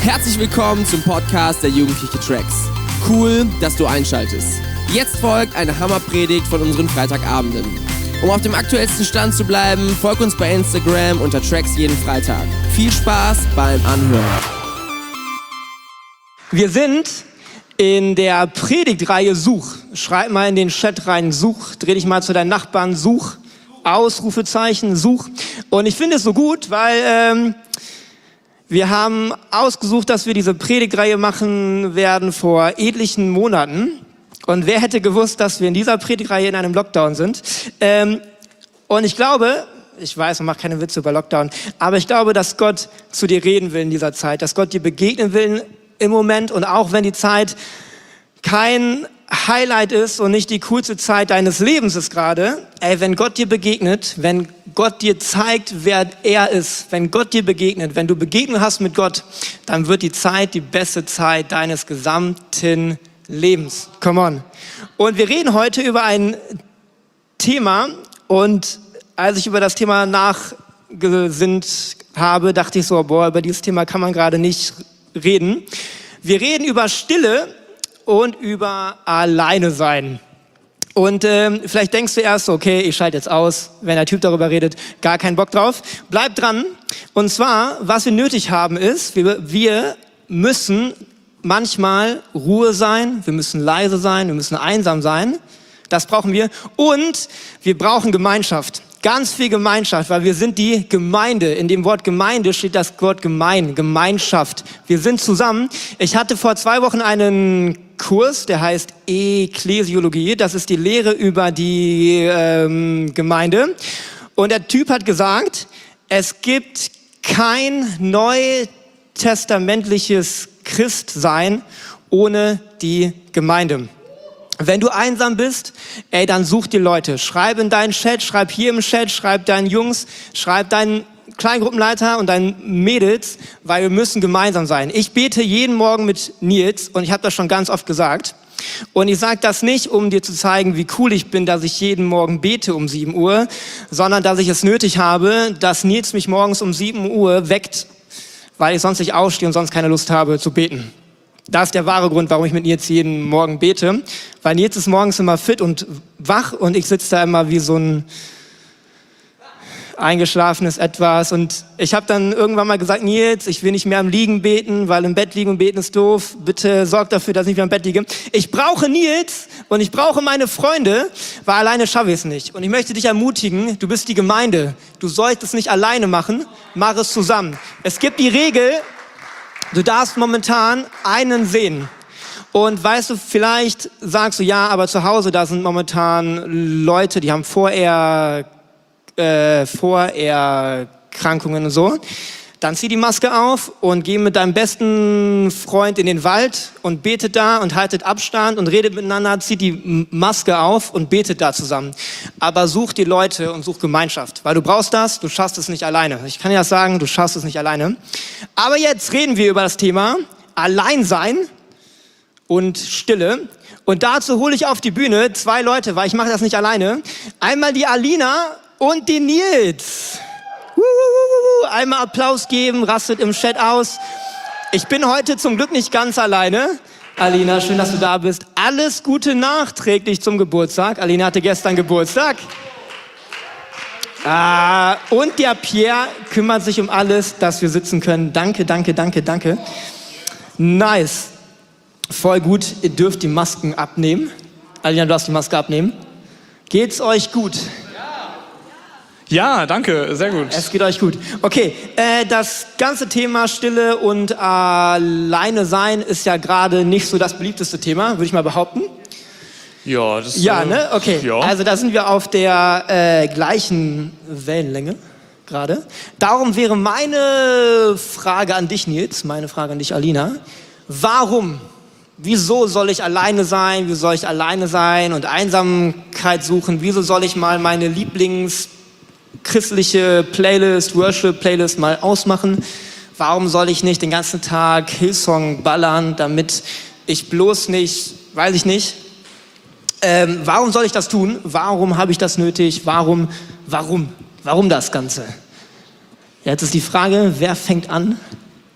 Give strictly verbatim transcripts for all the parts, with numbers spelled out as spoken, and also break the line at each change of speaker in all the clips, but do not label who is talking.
Herzlich willkommen zum Podcast der Jugendliche Tracks. Cool, dass du einschaltest. Jetzt folgt eine Hammerpredigt von unseren Freitagabenden. Um auf dem aktuellsten Stand zu bleiben, folg uns bei Instagram unter Tracks jeden Freitag. Viel Spaß beim Anhören.
Wir sind in der Predigtreihe Such. Schreib mal in den Chat rein, Such. Dreh dich mal zu deinen Nachbarn, Such. Ausrufezeichen, Such. Und ich finde es so gut, weil ähm, wir haben ausgesucht, dass wir diese Predigtreihe machen werden vor etlichen Monaten. Und wer hätte gewusst, dass wir in dieser Predigtreihe in einem Lockdown sind? Ähm, und ich glaube, ich weiß, man macht keine Witze über Lockdown, aber ich glaube, dass Gott zu dir reden will in dieser Zeit, dass Gott dir begegnen will im Moment. Und auch wenn die Zeit kein Highlight ist und nicht die coolste Zeit deines Lebens ist gerade, ey, wenn Gott dir begegnet, wenn Gott dir zeigt, wer er ist, wenn Gott dir begegnet, wenn du Begegnung hast mit Gott, dann wird die Zeit die beste Zeit deines gesamten Lebens. Come on. Und wir reden heute über ein Thema, und als ich über das Thema nachgesinnt habe, dachte ich so, boah, über dieses Thema kann man gerade nicht reden. Wir reden über Stille und über Alleine sein. Und ähm, vielleicht denkst du erst so, okay, ich schalte jetzt aus, wenn der Typ darüber redet, gar keinen Bock drauf. Bleib dran. Und zwar, was wir nötig haben ist, wir, wir müssen manchmal Ruhe sein, wir müssen leise sein, wir müssen einsam sein. Das brauchen wir. Und wir brauchen Gemeinschaft. Ganz viel Gemeinschaft, weil wir sind die Gemeinde. In dem Wort Gemeinde steht das Wort gemein, Gemeinschaft. Wir sind zusammen. Ich hatte vor zwei Wochen einen Kurs, der heißt Ekklesiologie. Das ist die Lehre über die ähm, Gemeinde. Und der Typ hat gesagt, es gibt kein neutestamentliches Christsein ohne die Gemeinde. Wenn du einsam bist, ey, dann such dir Leute. Schreib in deinen Chat, schreib hier im Chat, schreib deinen Jungs, schreib deinen Kleingruppenleiter und deinen Mädels, weil wir müssen gemeinsam sein. Ich bete jeden Morgen mit Nils und ich habe das schon ganz oft gesagt. Und ich sage das nicht, um dir zu zeigen, wie cool ich bin, dass ich jeden Morgen bete um sieben Uhr, sondern dass ich es nötig habe, dass Nils mich morgens um sieben Uhr weckt, weil ich sonst nicht aufstehe und sonst keine Lust habe zu beten. Das ist der wahre Grund, warum ich mit Nils jeden Morgen bete. Weil Nils ist morgens immer fit und wach und ich sitze da immer wie so ein eingeschlafenes Etwas. Und ich habe dann irgendwann mal gesagt, Nils, ich will nicht mehr im Liegen beten, weil im Bett liegen und beten ist doof. Bitte sorg dafür, dass ich nicht mehr im Bett liege. Ich brauche Nils und ich brauche meine Freunde, weil alleine schaffe ich es nicht. Und ich möchte dich ermutigen, du bist die Gemeinde. Du sollst es nicht alleine machen, mach es zusammen. Es gibt die Regel, du darfst momentan einen sehen. Und weißt du, vielleicht sagst du, ja, aber zu Hause, da sind momentan Leute, die haben vorher, äh, Vorerkrankungen und so. Dann zieh die Maske auf und geh mit deinem besten Freund in den Wald und betet da und haltet Abstand und redet miteinander, zieht die Maske auf und betet da zusammen. Aber such die Leute und such Gemeinschaft, weil du brauchst das, du schaffst es nicht alleine. Ich kann dir das sagen, du schaffst es nicht alleine. Aber jetzt reden wir über das Thema Alleinsein und Stille. Und dazu hole ich auf die Bühne zwei Leute, weil ich mache das nicht alleine. Einmal die Alina und den Nils. Einmal Applaus geben, rastet im Chat aus. Ich bin heute zum Glück nicht ganz alleine. Alina, schön, dass du da bist. Alles Gute nachträglich zum Geburtstag. Alina hatte gestern Geburtstag. Ah, und der Pierre kümmert sich um alles, dass wir sitzen können. Danke, danke, danke, danke. Nice. Voll gut. Ihr dürft die Masken abnehmen. Alina, du darfst die Maske abnehmen. Geht's euch gut?
Ja, danke, sehr gut.
Es geht euch gut. Okay, äh, das ganze Thema Stille und alleine sein ist ja gerade nicht so das beliebteste Thema, würde ich mal behaupten.
Ja, das
Ja,
äh,
ne? Okay.
Ja.
Also da sind wir auf der äh, gleichen Wellenlänge gerade. Darum wäre meine Frage an dich, Nils, meine Frage an dich, Alina. Warum? Wieso soll ich alleine sein? Wie soll ich alleine sein und Einsamkeit suchen? Wieso soll ich mal meine Lieblings christliche Playlist, Worship-Playlist mal ausmachen? Warum soll ich nicht den ganzen Tag Hillsong ballern, damit ich bloß nicht, weiß ich nicht, ähm, warum soll ich das tun? Warum habe ich das nötig? Warum, warum, warum das Ganze? Jetzt ist die Frage, wer fängt an?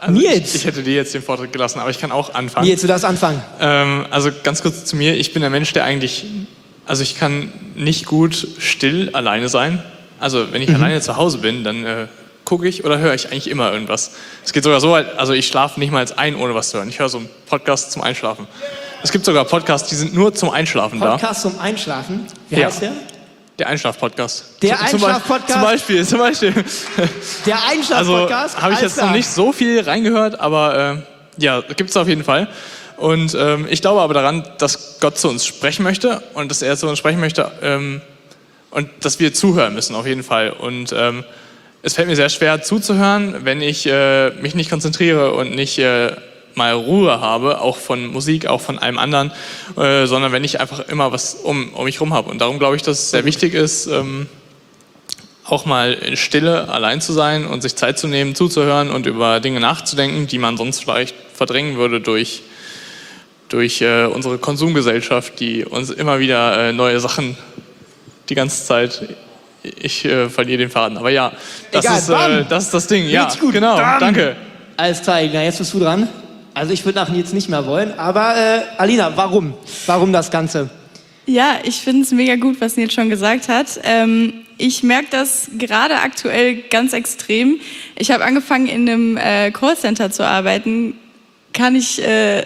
Also
Nils.
Ich, ich hätte dir jetzt den Vortritt gelassen, aber ich kann auch anfangen.
Nils, du darfst anfangen.
Ähm, also ganz kurz zu mir. Ich bin der Mensch, der eigentlich, also ich kann nicht gut still alleine sein. Also wenn ich mhm. alleine zu Hause bin, dann äh, gucke ich oder höre ich eigentlich immer irgendwas. Es geht sogar so weit, also ich schlafe nicht mal ein, ohne was zu hören. Ich höre so einen Podcast zum Einschlafen. Es gibt sogar Podcasts, die sind nur zum Einschlafen
Podcast
da.
Podcast zum Einschlafen? Wie
ja.
heißt der?
Der Einschlaf-Podcast.
Der
zum,
Einschlaf-Podcast?
Zum Beispiel, zum Beispiel.
Der Einschlaf-Podcast?
Also habe ich jetzt noch nicht so viel reingehört, aber äh, ja, gibt es auf jeden Fall. Und ähm, ich glaube aber daran, dass Gott zu uns sprechen möchte und dass er zu uns sprechen möchte ähm, und dass wir zuhören müssen auf jeden Fall. Und ähm, es fällt mir sehr schwer zuzuhören, wenn ich äh, mich nicht konzentriere und nicht äh, mal Ruhe habe, auch von Musik, auch von allem anderen, äh, sondern wenn ich einfach immer was um, um mich rum habe. Und darum glaube ich, dass es sehr wichtig ist, ähm, auch mal in Stille allein zu sein und sich Zeit zu nehmen, zuzuhören und über Dinge nachzudenken, die man sonst vielleicht verdrängen würde durch, durch äh, unsere Konsumgesellschaft, die uns immer wieder äh, neue Sachen die ganze Zeit... Ich äh, verliere den Faden, aber ja, das,
Egal,
ist, äh, das ist das Ding. Ja,
gut.
genau,
Bam.
danke.
Alles klar, Alina, jetzt bist du dran. Also ich würde nach Nils nicht mehr wollen, aber äh, Alina, warum? Warum das Ganze?
Ja, ich finde es mega gut, was Nils schon gesagt hat. Ähm, ich merke das gerade aktuell ganz extrem. Ich habe angefangen, in einem äh, Callcenter zu arbeiten. Kann ich äh,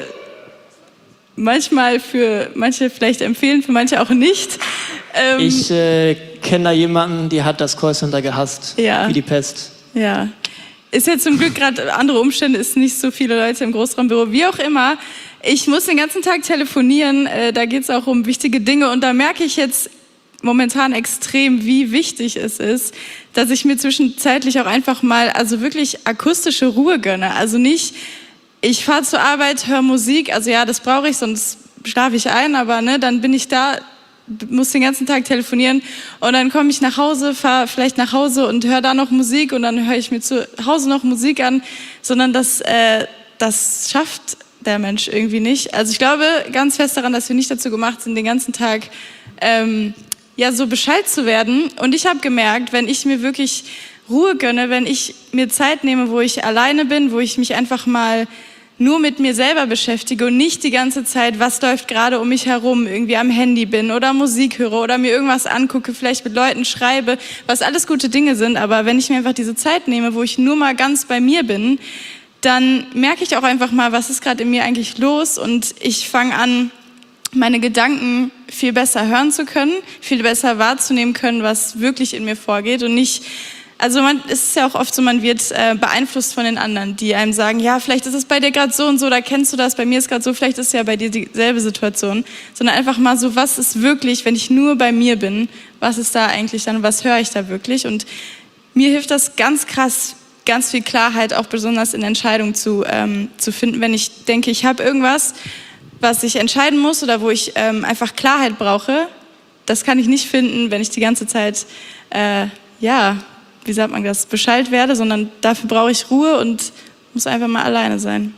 manchmal für manche vielleicht empfehlen, für manche auch nicht. Ähm,
ich äh, kenne da jemanden, die hat das Callcenter gehasst,
ja.
wie die Pest.
Ja. Ist jetzt zum Glück gerade andere Umstände, ist nicht so viele Leute im Großraumbüro, wie auch immer. Ich muss den ganzen Tag telefonieren, äh, da geht es auch um wichtige Dinge und da merke ich jetzt momentan extrem, wie wichtig es ist, dass ich mir zwischenzeitlich auch einfach mal, also wirklich akustische Ruhe gönne. Also nicht, ich fahre zur Arbeit, höre Musik, also ja, das brauche ich, sonst schlafe ich ein, aber ne, dann bin ich da, muss den ganzen Tag telefonieren und dann komme ich nach Hause, fahre vielleicht nach Hause und höre da noch Musik und dann höre ich mir zu Hause noch Musik an, sondern das, äh, das schafft der Mensch irgendwie nicht. Also ich glaube ganz fest daran, dass wir nicht dazu gemacht sind, den ganzen Tag ähm, ja so beschallt zu werden. Und ich habe gemerkt, wenn ich mir wirklich Ruhe gönne, wenn ich mir Zeit nehme, wo ich alleine bin, wo ich mich einfach mal nur mit mir selber beschäftige und nicht die ganze Zeit, was läuft gerade um mich herum, irgendwie am Handy bin oder Musik höre oder mir irgendwas angucke, vielleicht mit Leuten schreibe, was alles gute Dinge sind, aber wenn ich mir einfach diese Zeit nehme, wo ich nur mal ganz bei mir bin, dann merke ich auch einfach mal, was ist gerade in mir eigentlich los und ich fange an, meine Gedanken viel besser hören zu können, viel besser wahrzunehmen können, was wirklich in mir vorgeht und nicht. Also man, es ist ja auch oft so, man wird äh, beeinflusst von den anderen, die einem sagen, ja, vielleicht ist es bei dir gerade so und so, da kennst du das, bei mir ist gerade so, vielleicht ist es ja bei dir dieselbe Situation, sondern einfach mal so, was ist wirklich, wenn ich nur bei mir bin, was ist da eigentlich dann, was höre ich da wirklich? Und mir hilft das ganz krass, ganz viel Klarheit, auch besonders in Entscheidungen zu, ähm, zu finden, wenn ich denke, ich habe irgendwas, was ich entscheiden muss oder wo ich ähm, einfach Klarheit brauche, das kann ich nicht finden, wenn ich die ganze Zeit, äh, ja, wie sagt man das, beschallt werde, sondern dafür brauche ich Ruhe und muss einfach mal alleine sein.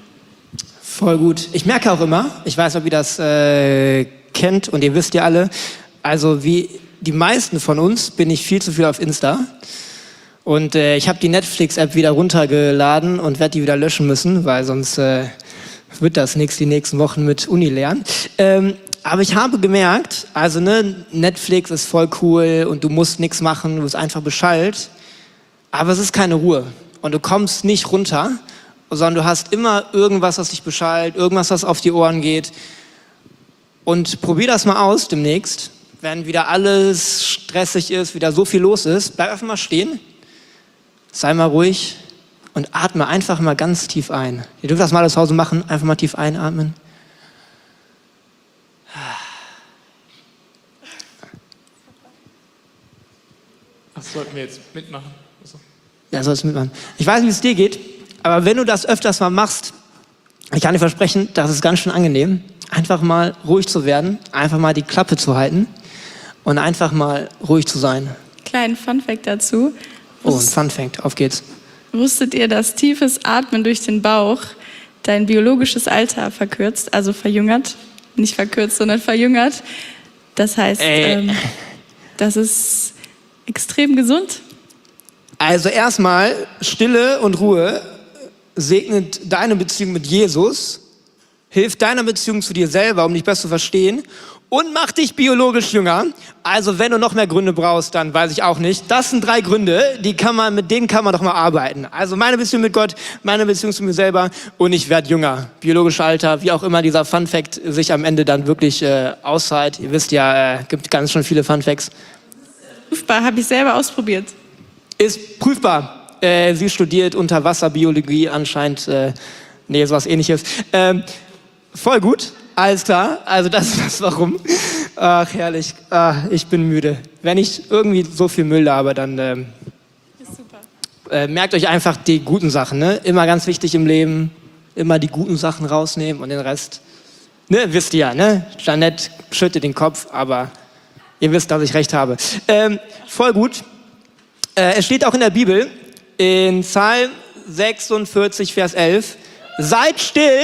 Voll gut. Ich merke auch immer, ich weiß, ob ihr das äh, kennt und ihr wisst ja alle, also wie die meisten von uns bin ich viel zu viel auf Insta und äh, ich habe die Netflix-App wieder runtergeladen und werde die wieder löschen müssen, weil sonst äh, wird das nichts die nächsten Wochen mit Uni lernen. Ähm, Aber ich habe gemerkt, also ne, Netflix ist voll cool und du musst nichts machen, du bist einfach beschallt. Aber es ist keine Ruhe und du kommst nicht runter, sondern du hast immer irgendwas, was dich beschallt, irgendwas, was auf die Ohren geht. Und probier das mal aus demnächst, wenn wieder alles stressig ist, wieder so viel los ist. Bleib einfach mal stehen, sei mal ruhig und atme einfach mal ganz tief ein. Ihr dürft das mal zu Hause machen, einfach mal tief einatmen.
Das sollten wir jetzt mitmachen. Also.
Ja, sollst du mitmachen. Ich weiß nicht, wie es dir geht, aber wenn du das öfters mal machst, ich kann dir versprechen, das ist ganz schön angenehm, einfach mal ruhig zu werden, einfach mal die Klappe zu halten und einfach mal ruhig zu sein.
Kleinen Funfact dazu.
Oh, ein Funfact, auf geht's.
Wusstet ihr, dass tiefes Atmen durch den Bauch dein biologisches Alter verkürzt, also verjüngert? Nicht verkürzt, sondern verjüngert. Das heißt, ähm, das ist extrem gesund.
Also erstmal Stille und Ruhe segnet deine Beziehung mit Jesus, hilft deiner Beziehung zu dir selber, um dich besser zu verstehen und macht dich biologisch jünger. Also wenn du noch mehr Gründe brauchst, dann weiß ich auch nicht. Das sind drei Gründe, die kann man, mit denen kann man doch mal arbeiten. Also meine Beziehung mit Gott, meine Beziehung zu mir selber und ich werde jünger. Biologisches Alter, wie auch immer dieser Funfact sich am Ende dann wirklich äh, auszahlt. Ihr wisst ja, äh, gibt ganz schön viele Funfacts.
Prüfbar, habe ich selber ausprobiert.
Ist prüfbar. Äh, sie studiert Unterwasserbiologie anscheinend. Äh, nee, sowas ähnliches. Ähm, voll gut. Alles klar, also das ist das Warum. Ach, herrlich. Ach, ich bin müde. Wenn ich irgendwie so viel Müll laber, dann ähm,
Super.
Äh, merkt euch einfach die guten Sachen. Ne? Immer ganz wichtig im Leben, immer die guten Sachen rausnehmen und den Rest, ne, wisst ihr ja. Ne? Jeanette schüttet den Kopf, aber ihr wisst, dass ich recht habe. Ähm, voll gut. Äh, es steht auch in der Bibel, in Psalm sechsundvierzig, Vers elf, seid still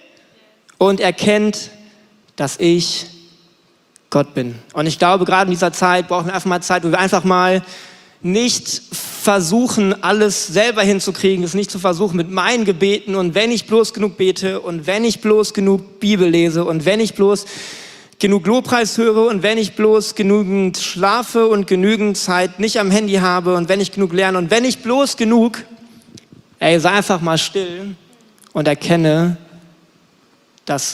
und erkennt, dass ich Gott bin. Und ich glaube, gerade in dieser Zeit brauchen wir einfach mal Zeit, wo wir einfach mal nicht versuchen, alles selber hinzukriegen, es nicht zu versuchen mit meinen Gebeten und wenn ich bloß genug bete und wenn ich bloß genug Bibel lese und wenn ich bloß genug Lobpreis höre und wenn ich bloß genügend schlafe und genügend Zeit nicht am Handy habe und wenn ich genug lerne und wenn ich bloß genug, ey, sei einfach mal still und erkenne, dass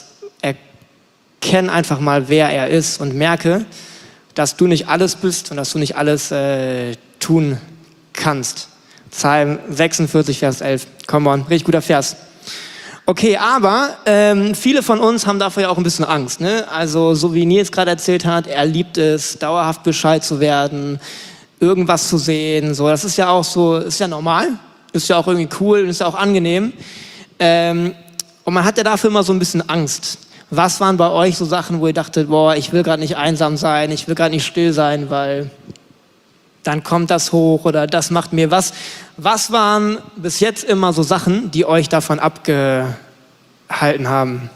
erkenne einfach mal, wer er ist und merke, dass du nicht alles bist und dass du nicht alles äh, tun kannst. Psalm sechsundvierzig, Vers elf. Come on, richtig guter Vers. Okay, aber ähm, viele von uns haben dafür ja auch ein bisschen Angst. Ne? Also so wie Nils gerade erzählt hat, er liebt es, dauerhaft Bescheid zu werden, irgendwas zu sehen. So, das ist ja auch so, ist ja normal, ist ja auch irgendwie cool, ist ja auch angenehm. Ähm, Und man hat ja dafür immer so ein bisschen Angst. Was waren bei euch so Sachen, wo ihr dachtet, boah, ich will gerade nicht einsam sein, ich will gerade nicht still sein, weil dann kommt das hoch oder das macht mir was. Was waren bis jetzt immer so Sachen, die euch davon abgehalten haben?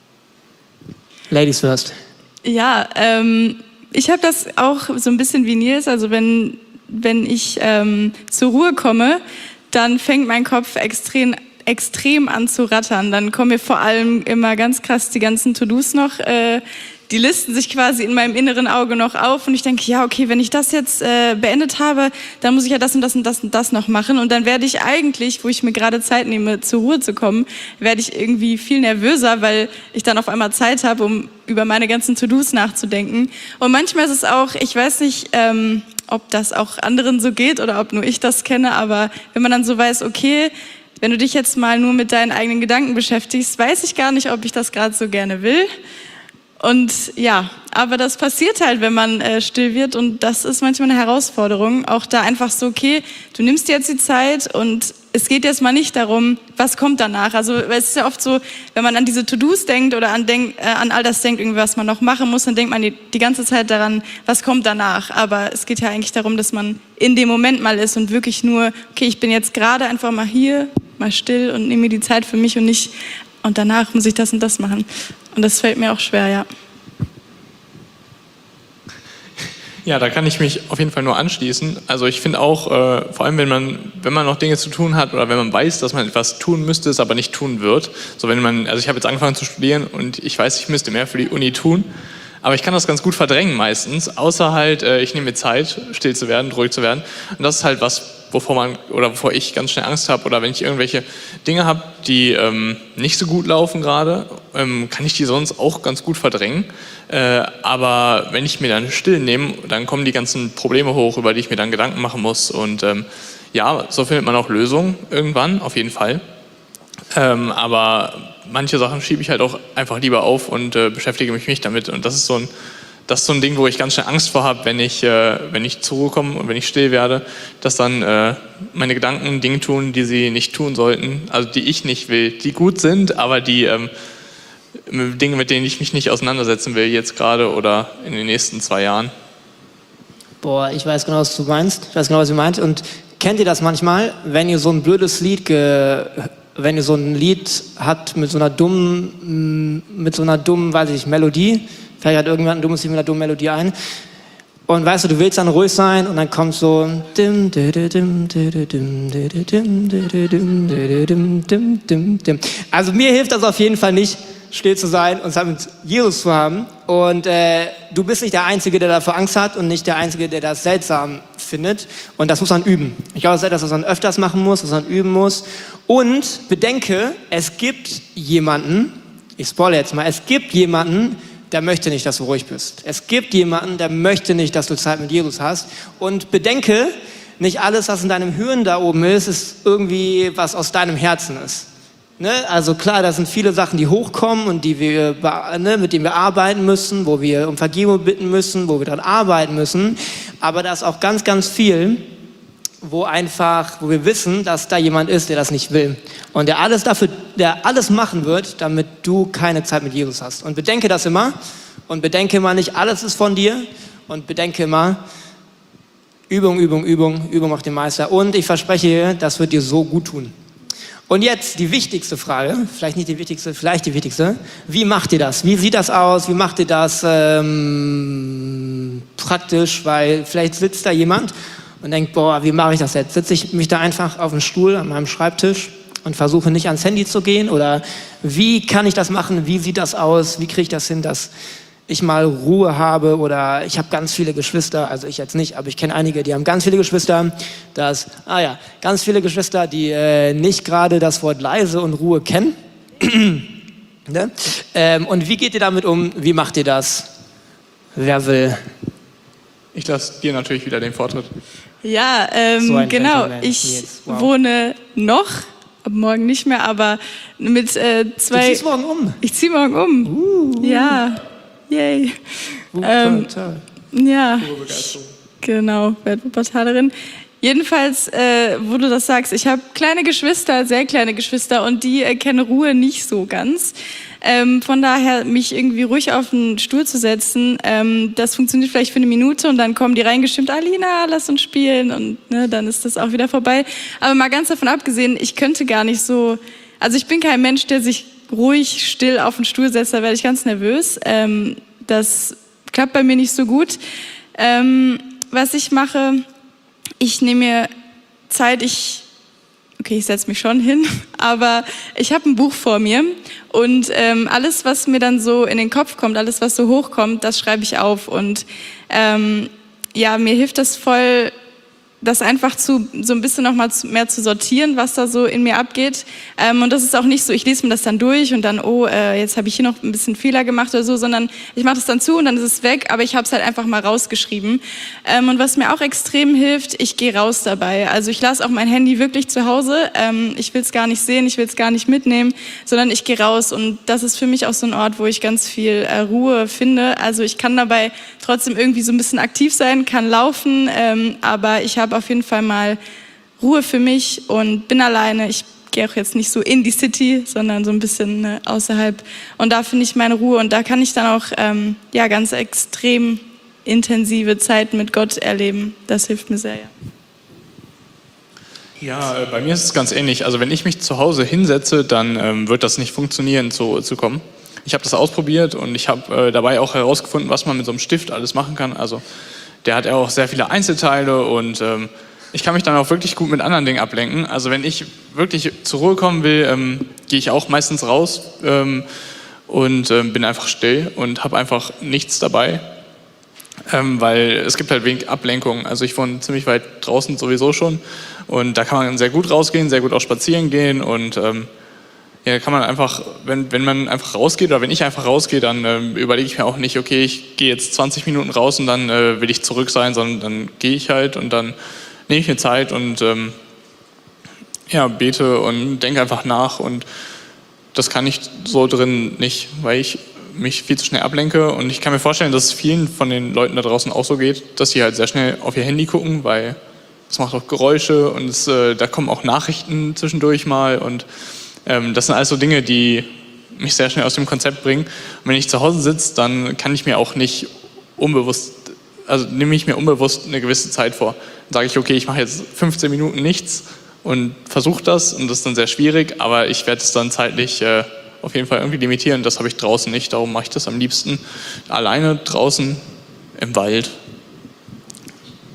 Ladies first.
Ja, ähm, ich habe das auch so ein bisschen wie Nils. Also wenn, wenn ich ähm, zur Ruhe komme, dann fängt mein Kopf extrem extrem an zu rattern. Dann kommen mir vor allem immer ganz krass die ganzen To-Dos noch, äh, die listen sich quasi in meinem inneren Auge noch auf und ich denke, ja, okay, wenn ich das jetzt äh, beendet habe, dann muss ich ja das und das und das und das noch machen und dann werde ich eigentlich, wo ich mir gerade Zeit nehme, zur Ruhe zu kommen, werde ich irgendwie viel nervöser, weil ich dann auf einmal Zeit habe, um über meine ganzen To-Dos nachzudenken. Und manchmal ist es auch, ich weiß nicht, ähm, ob das auch anderen so geht oder ob nur ich das kenne, aber wenn man dann so weiß, okay, wenn du dich jetzt mal nur mit deinen eigenen Gedanken beschäftigst, weiß ich gar nicht, ob ich das gerade so gerne will. Und ja, aber das passiert halt, wenn man äh, still wird und das ist manchmal eine Herausforderung. Auch da einfach so, okay, du nimmst dir jetzt die Zeit und es geht jetzt mal nicht darum, was kommt danach. Also es ist ja oft so, wenn man an diese To-Dos denkt oder an, denk, äh, an all das denkt, irgendwie, was man noch machen muss, dann denkt man die, die ganze Zeit daran, was kommt danach. Aber es geht ja eigentlich darum, dass man in dem Moment mal ist und wirklich nur, okay, ich bin jetzt gerade einfach mal hier, mal still und nehme mir die Zeit für mich und nicht, und danach muss ich das und das machen. Und das fällt mir auch schwer, ja.
Ja, da kann ich mich auf jeden Fall nur anschließen. Also ich finde auch, äh, vor allem wenn man, wenn man noch Dinge zu tun hat oder wenn man weiß, dass man etwas tun müsste, es aber nicht tun wird. So wenn man, also ich habe jetzt angefangen zu studieren und ich weiß, ich müsste mehr für die Uni tun, aber ich kann das ganz gut verdrängen meistens, außer halt, äh, ich nehme mir Zeit, still zu werden, ruhig zu werden. Und das ist halt was, wovor man oder wovor ich ganz schnell Angst habe oder wenn ich irgendwelche Dinge habe, die ähm, nicht so gut laufen gerade, ähm, kann ich die sonst auch ganz gut verdrängen. Äh, aber wenn ich mir dann still nehme, dann kommen die ganzen Probleme hoch, über die ich mir dann Gedanken machen muss. Und ähm, ja, so findet man auch Lösungen irgendwann, auf jeden Fall. Ähm, aber manche Sachen schiebe ich halt auch einfach lieber auf und äh, beschäftige mich nicht damit. Und das ist so ein Das ist so ein Ding, wo ich ganz schnell Angst vor habe, wenn ich, äh, wenn ich zur Ruhe komme und wenn ich still werde, dass dann äh, meine Gedanken Dinge tun, die sie nicht tun sollten, also die ich nicht will, die gut sind, aber die ähm, Dinge, mit denen ich mich nicht auseinandersetzen will, jetzt gerade oder in den nächsten zwei Jahren.
Boah, ich weiß genau, was du meinst. Ich weiß genau, was ihr meint. Und kennt ihr das manchmal, wenn ihr so ein blödes Lied, ge wenn ihr so ein Lied habt mit so einer dummen, mit so einer dummen, weiß ich nicht, Melodie, vielleicht hat irgendjemand ein dummes Lied mit einer dummen Melodie ein. Und weißt du, du willst dann ruhig sein und dann kommt so also mir hilft das auf jeden Fall nicht, still zu sein und Zeit mit Jesus zu haben. Und äh, du bist nicht der Einzige, der dafür Angst hat und nicht der Einzige, der das seltsam findet. Und das muss man üben. Ich glaube, das ist etwas, was man öfters machen muss, was man üben muss. Und bedenke, es gibt jemanden, ich spoilere jetzt mal, es gibt jemanden, der möchte nicht, dass du ruhig bist. Es gibt jemanden, der möchte nicht, dass du Zeit mit Jesus hast. Und bedenke, nicht alles, was in deinem Hirn da oben ist, ist irgendwie, was aus deinem Herzen ist. Ne? Also klar, das sind viele Sachen, die hochkommen und die wir, ne, mit denen wir arbeiten müssen, wo wir um Vergebung bitten müssen, wo wir daran arbeiten müssen. Aber da ist auch ganz, ganz viel, wo einfach, wo wir wissen, dass da jemand ist, der das nicht will und der alles dafür, der alles machen wird, damit du keine Zeit mit Jesus hast. Und bedenke das immer und bedenke immer, nicht alles ist von dir und bedenke immer, Übung, Übung, Übung, Übung macht den Meister. Und ich verspreche dir, das wird dir so gut tun. Und jetzt die wichtigste Frage, vielleicht nicht die wichtigste, vielleicht die wichtigste. Wie macht ihr das? Wie sieht das aus? Wie macht ihr das ähm, praktisch? Weil vielleicht sitzt da jemand und denkt, boah, wie mache ich das jetzt? Sitze ich mich da einfach auf dem Stuhl an meinem Schreibtisch und versuche nicht ans Handy zu gehen? Oder wie kann ich das machen? Wie sieht das aus? Wie kriege ich das hin, dass ich mal Ruhe habe? Oder ich habe ganz viele Geschwister, also ich jetzt nicht, aber ich kenne einige, die haben ganz viele Geschwister. Das, ah ja, ganz viele Geschwister, die äh, nicht gerade das Wort leise und Ruhe kennen. Ne? Ähm, und wie geht ihr damit um? Wie macht ihr das? Wer will?
Ich lasse dir natürlich wieder den Vortritt.
Ja, ähm,
So ein
genau.
Gentleman.
Ich
Yes, wow.
wohne noch, ab morgen nicht mehr, aber mit äh, zwei...
Du ziehst morgen um.
Ich ziehe morgen um.
Uh.
Ja, yay.
Uh,
Ähm,
toll,
Ja, genau, Wuppertalerin. Jedenfalls, äh, wo du das sagst, ich habe kleine Geschwister, sehr kleine Geschwister und die äh, kennen Ruhe nicht so ganz. Ähm, von daher, mich irgendwie ruhig auf den Stuhl zu setzen, ähm, das funktioniert vielleicht für eine Minute und dann kommen die reingestimmt, Alina, lass uns spielen und ne, dann ist das auch wieder vorbei. Aber mal ganz davon abgesehen, ich könnte gar nicht so, also ich bin kein Mensch, der sich ruhig, still auf den Stuhl setzt, da werde ich ganz nervös. Ähm, das klappt bei mir nicht so gut. Ähm, was ich mache, ich nehme mir Zeit, ich, okay, ich setze mich schon hin, aber ich habe ein Buch vor mir und ähm, alles, was mir dann so in den Kopf kommt, alles, was so hochkommt, das schreibe ich auf und ähm, ja, mir hilft das voll, das einfach zu, so ein bisschen noch mal zu, mehr zu sortieren, was da so in mir abgeht. Ähm, und das ist auch nicht so, ich lese mir das dann durch und dann, oh, äh, jetzt habe ich hier noch ein bisschen Fehler gemacht oder so, sondern ich mache das dann zu und dann ist es weg, aber ich habe es halt einfach mal rausgeschrieben. Ähm, und was mir auch extrem hilft, ich gehe raus dabei. Also ich lasse auch mein Handy wirklich zu Hause. Ähm, ich will es gar nicht sehen, ich will es gar nicht mitnehmen, sondern ich gehe raus. Und das ist für mich auch so ein Ort, wo ich ganz viel äh, Ruhe finde. Also ich kann dabei trotzdem irgendwie so ein bisschen aktiv sein, kann laufen, ähm, aber ich habe auf jeden Fall mal Ruhe für mich und bin alleine. Ich gehe auch jetzt nicht so in die City, sondern so ein bisschen äh, außerhalb. Und da finde ich meine Ruhe und da kann ich dann auch ähm, ja, ganz extrem intensive Zeit mit Gott erleben. Das hilft mir sehr, ja.
Ja, äh, bei mir ist es ganz ähnlich. Also wenn ich mich zu Hause hinsetze, dann ähm, wird das nicht funktionieren, zur Ruhe zu kommen. Ich habe das ausprobiert und ich habe äh, dabei auch herausgefunden, was man mit so einem Stift alles machen kann. Also der hat ja auch sehr viele Einzelteile und ähm, ich kann mich dann auch wirklich gut mit anderen Dingen ablenken. Also wenn ich wirklich zur Ruhe kommen will, ähm, gehe ich auch meistens raus ähm, und ähm, bin einfach still und habe einfach nichts dabei, ähm, weil es gibt halt wenig Ablenkung. Also ich wohne ziemlich weit draußen sowieso schon und da kann man sehr gut rausgehen, sehr gut auch spazieren gehen und ähm, ja, kann man einfach, wenn, wenn man einfach rausgeht oder wenn ich einfach rausgehe, dann ähm, überlege ich mir auch nicht, okay, ich gehe jetzt zwanzig Minuten raus und dann äh, will ich zurück sein, sondern dann gehe ich halt und dann nehme ich mir Zeit und ähm, ja, bete und denke einfach nach und das kann ich so drin nicht, weil ich mich viel zu schnell ablenke und ich kann mir vorstellen, dass es vielen von den Leuten da draußen auch so geht, dass sie halt sehr schnell auf ihr Handy gucken, weil es macht auch Geräusche und es, äh, da kommen auch Nachrichten zwischendurch mal und ähm, das sind alles so Dinge, die mich sehr schnell aus dem Konzept bringen. Und wenn ich zu Hause sitze, dann kann ich mir auch nicht unbewusst, also nehme ich mir unbewusst eine gewisse Zeit vor. Dann sage ich, okay, ich mache jetzt fünfzehn Minuten nichts und versuche das und das ist dann sehr schwierig, aber ich werde es dann zeitlich äh, auf jeden Fall irgendwie limitieren. Das habe ich draußen nicht, darum mache ich das am liebsten alleine draußen im Wald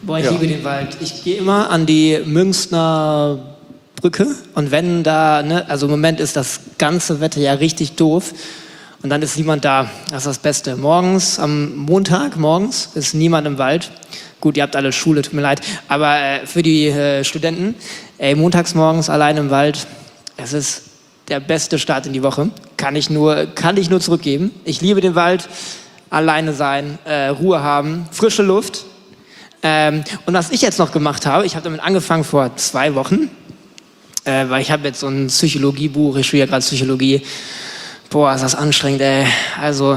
Boah, ich
Ja.
liebe den Wald. Ich gehe immer an die Münchner Brücke und wenn da, ne, also im Moment ist das ganze Wetter ja richtig doof und dann ist niemand da. Das ist das Beste. Morgens, am Montag morgens ist niemand im Wald. Gut, ihr habt alle Schule, tut mir leid. Aber äh, für die äh, Studenten, ey, montags morgens allein im Wald, es ist der beste Start in die Woche. Kann ich nur, kann ich nur zurückgeben. Ich liebe den Wald, alleine sein, äh, Ruhe haben, frische Luft. Ähm, und was ich jetzt noch gemacht habe, ich habe damit angefangen vor zwei Wochen, äh, weil ich habe jetzt so ein Psychologiebuch, ich studiere gerade Psychologie. Boah, ist das anstrengend, ey. Also,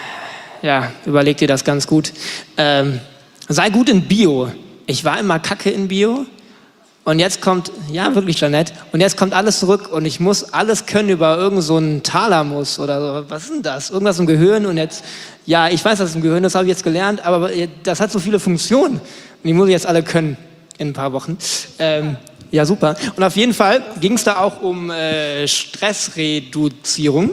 ja, überleg dir das ganz gut. Ähm, sei gut in Bio. Ich war immer kacke in Bio. Und jetzt kommt, ja wirklich Janette, und jetzt kommt alles zurück und ich muss alles können über irgend so einen Thalamus oder so. Was ist denn das? Irgendwas im Gehirn und jetzt, ja, ich weiß, das ist im Gehirn, das habe ich jetzt gelernt, aber das hat so viele Funktionen. Und die muss ich jetzt alle können in ein paar Wochen. Ähm, ja, super. Und auf jeden Fall ging es da auch um äh, Stressreduzierung.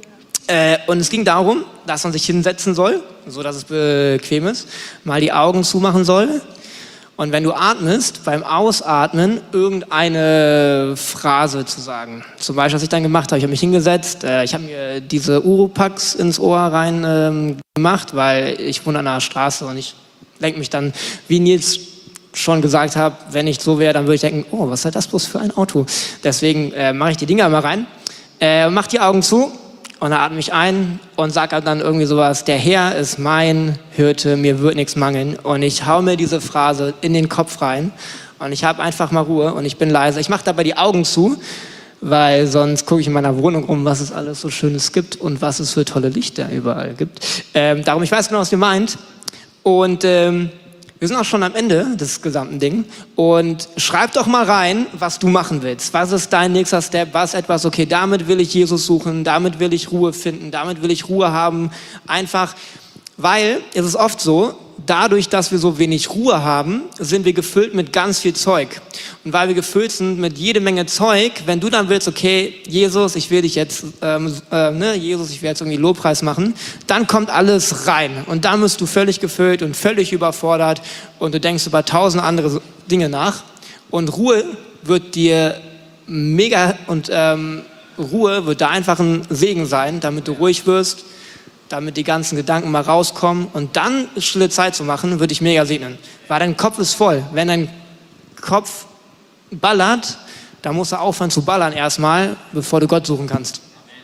Äh, und es ging darum, dass man sich hinsetzen soll, so dass es bequem ist, mal die Augen zumachen soll. Und wenn du atmest, beim Ausatmen irgendeine Phrase zu sagen. Zum Beispiel, was ich dann gemacht habe, ich habe mich hingesetzt, äh, ich habe mir diese Uropax ins Ohr rein ähm, gemacht, weil ich wohne an einer Straße und ich denke mich dann, wie Nils schon gesagt hat, wenn ich so wäre, dann würde ich denken, oh, was ist das bloß für ein Auto? Deswegen äh, mache ich die Dinger mal rein, äh, mach die Augen zu. Und dann atme ich ein und sage dann irgendwie sowas, der Herr ist mein Hirte, mir wird nichts mangeln. Und ich hau mir diese Phrase in den Kopf rein und ich habe einfach mal Ruhe und ich bin leise. Ich mache dabei die Augen zu, weil sonst gucke ich in meiner Wohnung rum, was es alles so Schönes gibt und was es für tolle Lichter überall gibt. Ähm, darum, ich weiß genau, was ihr meint. Und ähm, wir sind auch schon am Ende des gesamten Ding. Und schreib doch mal rein, was du machen willst. Was ist dein nächster Step? Was etwas, okay, damit will ich Jesus suchen, damit will ich Ruhe finden, damit will ich Ruhe haben. Einfach, weil es ist oft so, dadurch, dass wir so wenig Ruhe haben, sind wir gefüllt mit ganz viel Zeug. Und weil wir gefüllt sind mit jede Menge Zeug, wenn du dann willst, okay, Jesus, ich will dich jetzt, ähm, äh, ne, Jesus, ich will jetzt irgendwie Lobpreis machen, dann kommt alles rein. Und dann bist du völlig gefüllt und völlig überfordert und du denkst über tausend andere Dinge nach. Und Ruhe wird dir mega, und ähm, Ruhe wird da einfach ein Segen sein, damit du ruhig wirst, damit die ganzen Gedanken mal rauskommen und dann stille Zeit zu machen, würde ich mega segnen. Weil dein Kopf ist voll. Wenn dein Kopf ballert, dann musst du aufhören zu ballern erstmal, bevor du Gott suchen kannst.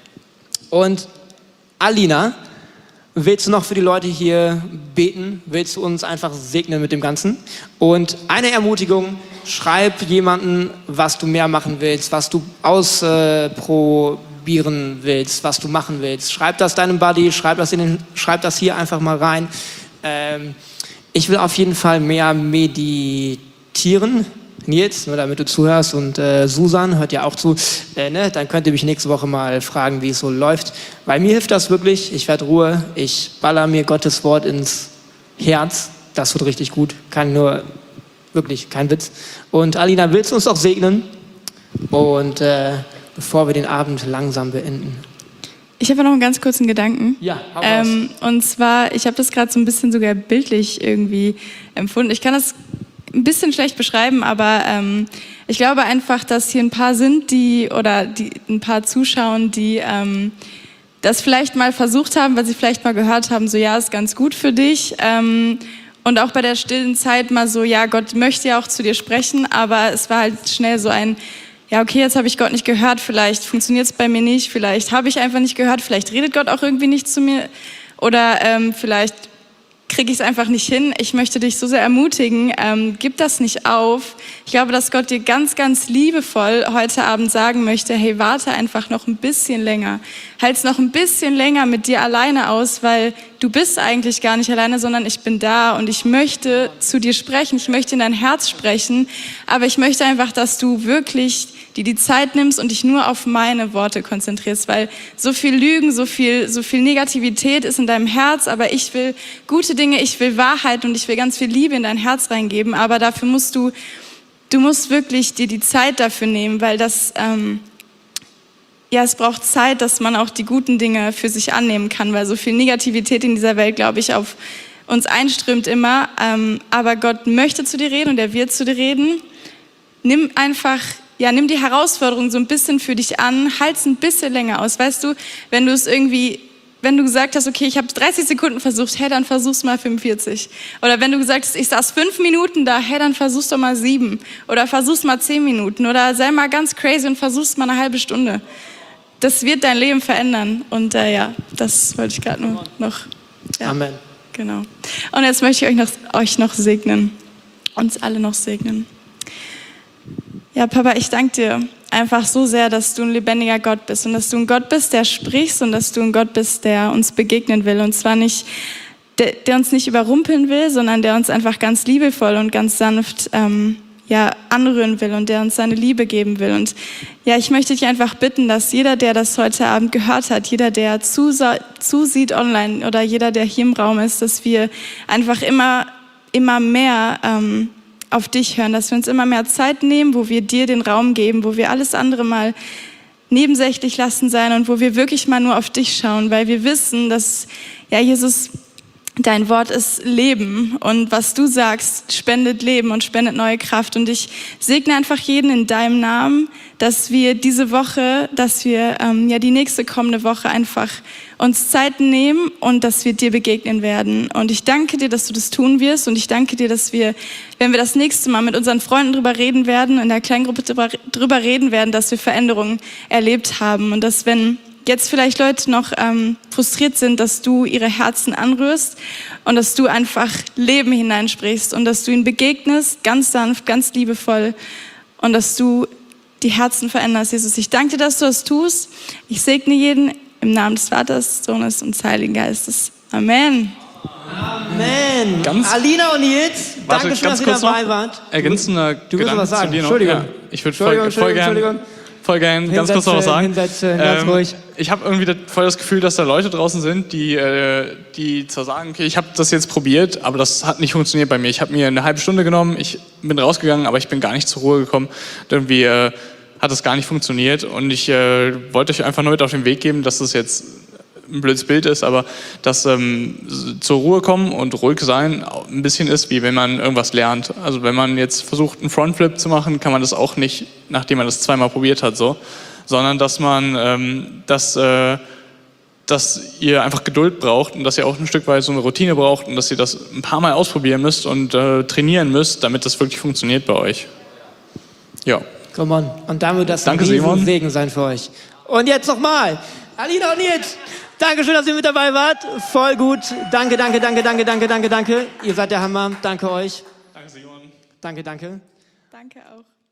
Und Alina, willst du noch für die Leute hier beten? Willst du uns einfach segnen mit dem Ganzen? Und eine Ermutigung, schreib jemanden, was du mehr machen willst, was du ausprobieren willst, was du machen willst. Schreib das deinem Buddy, schreib das, in den, schreib das hier einfach mal rein. Ähm, ich will auf jeden Fall mehr meditieren. Nils, nur damit du zuhörst, und äh, Susan hört ja auch zu, äh, ne? Dann könnt ihr mich nächste Woche mal fragen, wie es so läuft. Weil mir hilft das wirklich, ich werde Ruhe, ich baller mir Gottes Wort ins Herz, das wird richtig gut, kann nur, wirklich, kein Witz. Und Alina, willst du uns auch segnen? Und äh, bevor wir den Abend langsam beenden.
Ich habe noch einen ganz kurzen Gedanken.
Ja, hau raus.
ähm, Und zwar, ich habe das gerade so ein bisschen sogar bildlich irgendwie empfunden. Ich kann das ein bisschen schlecht beschreiben, aber ähm, ich glaube einfach, dass hier ein paar sind, die oder die ein paar zuschauen, die ähm, das vielleicht mal versucht haben, weil sie vielleicht mal gehört haben, so ja, ist ganz gut für dich. Ähm, und auch bei der stillen Zeit mal so, ja, Gott möchte ja auch zu dir sprechen, aber es war halt schnell so ein, ja, okay, jetzt habe ich Gott nicht gehört, vielleicht funktioniert es bei mir nicht, vielleicht habe ich einfach nicht gehört, vielleicht redet Gott auch irgendwie nicht zu mir oder ähm, vielleicht kriege ich es einfach nicht hin. Ich möchte dich so sehr ermutigen, ähm, gib das nicht auf. Ich glaube, dass Gott dir ganz, ganz liebevoll heute Abend sagen möchte, hey, warte einfach noch ein bisschen länger. Halt's noch ein bisschen länger mit dir alleine aus, weil du bist eigentlich gar nicht alleine, sondern ich bin da und ich möchte zu dir sprechen, ich möchte in dein Herz sprechen, aber ich möchte einfach, dass du wirklich dir die Zeit nimmst und dich nur auf meine Worte konzentrierst, weil so viel Lügen, so viel, so viel Negativität ist in deinem Herz, aber ich will gute Dinge, ich will Wahrheit und ich will ganz viel Liebe in dein Herz reingeben, aber dafür musst du, du musst wirklich dir die Zeit dafür nehmen, weil das, ähm, ja, es braucht Zeit, dass man auch die guten Dinge für sich annehmen kann, weil so viel Negativität in dieser Welt, glaube ich, auf uns einströmt immer, ähm, aber Gott möchte zu dir reden und er wird zu dir reden. Nimm einfach, ja, nimm die Herausforderung so ein bisschen für dich an, halt's ein bisschen länger aus. Weißt du, wenn du es irgendwie, wenn du gesagt hast, okay, ich habe dreißig Sekunden versucht, hey, dann versuch's mal fünfundvierzig. Oder wenn du gesagt hast, ich saß fünf Minuten da, hey, dann versuch's doch mal sieben. Oder versuch's mal zehn Minuten. Oder sei mal ganz crazy und versuch's mal eine halbe Stunde. Das wird dein Leben verändern. Und äh, ja, das wollte ich gerade nur noch. Ja,
Amen.
genau. Und jetzt möchte ich euch noch, euch noch segnen. Uns alle noch segnen. Ja, Papa, ich danke dir einfach so sehr, dass du ein lebendiger Gott bist und dass du ein Gott bist, der sprichst und dass du ein Gott bist, der uns begegnen will. Und zwar nicht, der, der uns nicht überrumpeln will, sondern der uns einfach ganz liebevoll und ganz sanft ähm, ja, anrühren will und der uns seine Liebe geben will. Und ja, ich möchte dich einfach bitten, dass jeder, der das heute Abend gehört hat, jeder, der zusa- zusieht online oder jeder, der hier im Raum ist, dass wir einfach immer, immer mehr ähm, auf dich hören, dass wir uns immer mehr Zeit nehmen, wo wir dir den Raum geben, wo wir alles andere mal nebensächlich lassen sein und wo wir wirklich mal nur auf dich schauen, weil wir wissen, dass, ja, Jesus, dein Wort ist Leben und was du sagst, spendet Leben und spendet neue Kraft. Und ich segne einfach jeden in deinem Namen, dass wir diese Woche, dass wir ähm, ja die nächste kommende Woche einfach uns Zeit nehmen und dass wir dir begegnen werden. Und ich danke dir, dass du das tun wirst und ich danke dir, dass wir, wenn wir das nächste Mal mit unseren Freunden drüber reden werden, in der Kleingruppe drüber, drüber reden werden, dass wir Veränderungen erlebt haben und dass, wenn jetzt vielleicht Leute noch ähm, frustriert sind, dass du ihre Herzen anrührst und dass du einfach Leben hineinsprichst und dass du ihnen begegnest, ganz sanft, ganz liebevoll und dass du die Herzen veränderst, Jesus. Ich danke dir, dass du das tust. Ich segne jeden im Namen des Vaters, des Sohnes und des Heiligen Geistes. Amen.
Amen.
Ganz-
Alina und Nils,
Warte,
danke schön, dass
ganz
ihr
kurz
dabei
noch.
wart.
Ergänzender
Du willst
Gedanke
was sagen?
zu dir noch.
Entschuldigung.
Ja, ich würde
Entschuldigung,
voll, voll
Entschuldigung,
gern,
Entschuldigung.
voll gern ganz kurz noch was sagen.
Hinsetzen, ganz ruhig.
Ich habe irgendwie das, voll das Gefühl, dass da Leute draußen sind, die, äh, die zwar sagen, okay, ich habe das jetzt probiert, aber das hat nicht funktioniert bei mir. Ich habe mir eine halbe Stunde genommen, ich bin rausgegangen, aber ich bin gar nicht zur Ruhe gekommen. Irgendwie äh, hat das gar nicht funktioniert und ich äh, wollte euch einfach nur mit auf den Weg geben, dass das jetzt ein blödes Bild ist, aber dass ähm, zur Ruhe kommen und ruhig sein ein bisschen ist, wie wenn man irgendwas lernt. Also wenn man jetzt versucht, einen Frontflip zu machen, kann man das auch nicht, nachdem man das zweimal probiert hat, so, sondern dass man, ähm, dass, äh, dass ihr einfach Geduld braucht und dass ihr auch ein Stück weit so eine Routine braucht und dass ihr das ein paar Mal ausprobieren müsst und äh, trainieren müsst, damit das wirklich funktioniert bei euch. Ja.
Come on. Und dann wird das
Danke,
ein riesen
Simon.
Segen sein für euch. Und jetzt nochmal. Alina und Nils, danke schön, dass ihr mit dabei wart. Voll gut. Danke, danke, danke, danke, danke, danke, danke. Ihr seid der Hammer. Danke euch.
Danke, Simon.
Danke, danke.
Danke auch.